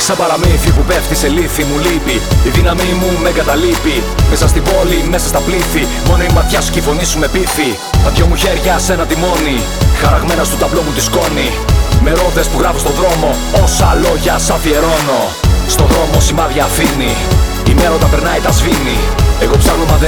Σαν παραμύθι που πέφτει σε λύθη μου λείπει. Η δύναμή μου με εγκαταλείπει. Μέσα στην πόλη, μέσα στα πλήθη. Μόνο η ματιά σου και η φωνή σου με πείθει. Τα δυο μου χέρια σε ένα τιμόνι, χαραγμένα στο ταμπλό μου τη σκόνη. Με ρόδες που γράφω στον δρόμο, όσα λόγια σ' αφιερώνω. Στον δρόμο σημάδια αφήνει. Η μέρα όταν περνάει τα σβήνει. Εγώ ψάχνω μα δεν